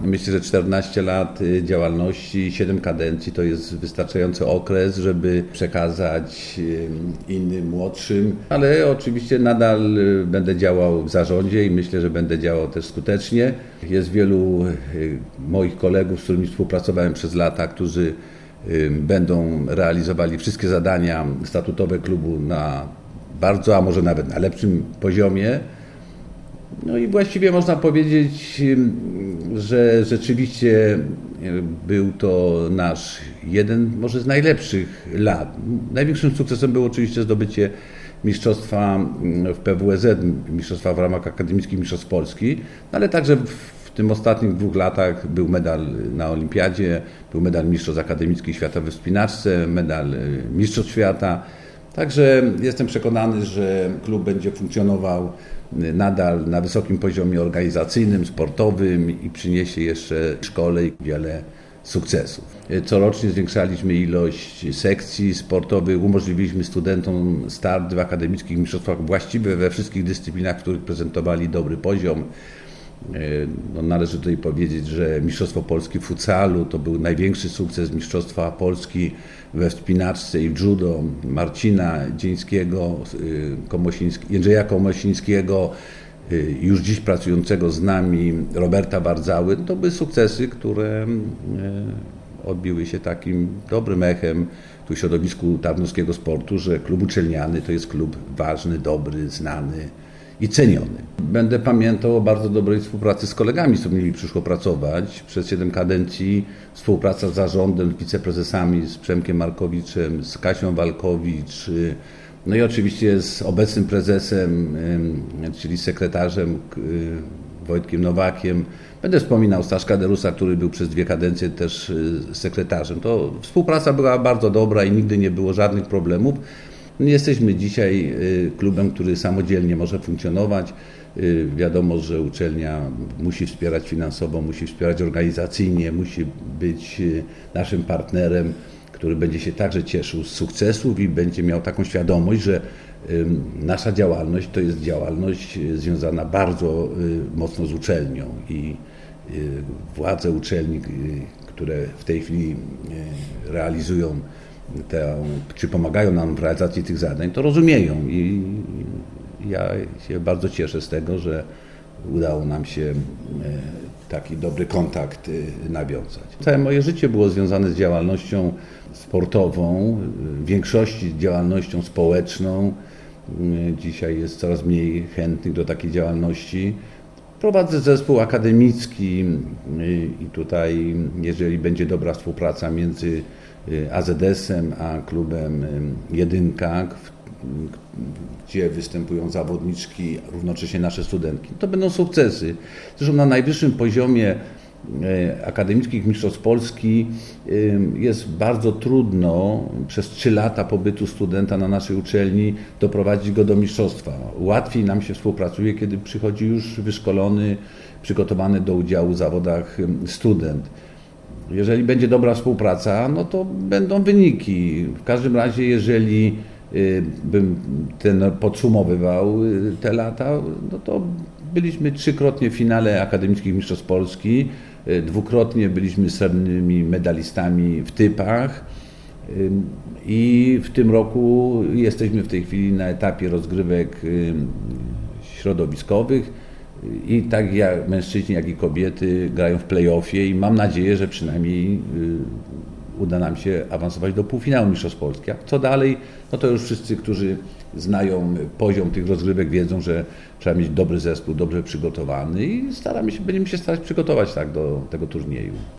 Myślę, że 14 lat działalności, 7 kadencji to jest wystarczający okres, żeby przekazać innym, młodszym, ale oczywiście nadal będę działał w zarządzie i myślę, że będę działał też skutecznie. Jest wielu moich kolegów, z którymi współpracowałem przez lata, którzy będą realizowali wszystkie zadania statutowe klubu na bardzo, a może nawet na lepszym poziomie. No i właściwie można powiedzieć, że rzeczywiście był to nasz jeden, może z najlepszych lat. Największym sukcesem było oczywiście zdobycie mistrzostwa w PWSZ, mistrzostwa w ramach akademickich mistrzostw Polski, ale także w tym ostatnich 2 latach był medal na olimpiadzie, był medal mistrzostw akademickich świata we wspinaczce, medal mistrzostw świata. Także jestem przekonany, że klub będzie funkcjonował nadal na wysokim poziomie organizacyjnym, sportowym i przyniesie jeszcze szkole wiele sukcesów. Corocznie zwiększaliśmy ilość sekcji sportowych, umożliwiliśmy studentom start w akademickich mistrzostwach właściwie we wszystkich dyscyplinach, w których prezentowali dobry poziom. No, należy tutaj powiedzieć, że Mistrzostwo Polski w futsalu to był największy sukces Mistrzostwa Polski we wspinaczce i w judo Marcina Dzieńskiego, Jędrzeja Komosińskiego, już dziś pracującego z nami Roberta Bardzały. To były sukcesy, które odbiły się takim dobrym echem tu w środowisku tarnowskiego sportu, że klub uczelniany to jest klub ważny, dobry, znany i ceniony. Będę pamiętał o bardzo dobrej współpracy z kolegami, z którymi przyszło pracować. Przez 7 kadencji współpraca z zarządem, z wiceprezesami, z Przemkiem Markowiczem, z Kasią Walkowicz, no i oczywiście z obecnym prezesem, czyli sekretarzem Wojtkiem Nowakiem. Będę wspominał Staszka Derusa, który był przez 2 kadencje też sekretarzem. To współpraca była bardzo dobra i nigdy nie było żadnych problemów. Nie jesteśmy dzisiaj klubem, który samodzielnie może funkcjonować. Wiadomo, że uczelnia musi wspierać finansowo, musi wspierać organizacyjnie, musi być naszym partnerem, który będzie się także cieszył z sukcesów i będzie miał taką świadomość, że nasza działalność to jest działalność związana bardzo mocno z uczelnią i władze uczelni, które w tej chwili realizują czy pomagają nam w realizacji tych zadań, to rozumieją i ja się bardzo cieszę z tego, że udało nam się taki dobry kontakt nawiązać. Całe moje życie było związane z działalnością sportową, w większości z działalnością społeczną. Dzisiaj jest coraz mniej chętnych do takiej działalności. Prowadzę zespół akademicki i tutaj, jeżeli będzie dobra współpraca między AZS-em a klubem Jedynka, gdzie występują zawodniczki, równocześnie nasze studentki, to będą sukcesy. Zresztą na najwyższym poziomie akademickich mistrzostw Polski jest bardzo trudno przez 3 lata pobytu studenta na naszej uczelni doprowadzić go do mistrzostwa. Łatwiej nam się współpracuje, kiedy przychodzi już wyszkolony, przygotowany do udziału w zawodach student. Jeżeli będzie dobra współpraca, no to będą wyniki. W każdym razie, jeżeli bym podsumowywał te lata, no to byliśmy 3-krotnie w finale akademickich mistrzostw Polski, 2-krotnie byliśmy srebrnymi medalistami w typach i w tym roku jesteśmy w tej chwili na etapie rozgrywek środowiskowych i tak jak mężczyźni, jak i kobiety grają w play-offie i mam nadzieję, że przynajmniej uda nam się awansować do półfinału mistrzostw Polski. A co dalej, no to już wszyscy, którzy znają poziom tych rozgrywek, wiedzą, że trzeba mieć dobry zespół, dobrze przygotowany i będziemy się starać przygotować tak do tego turnieju.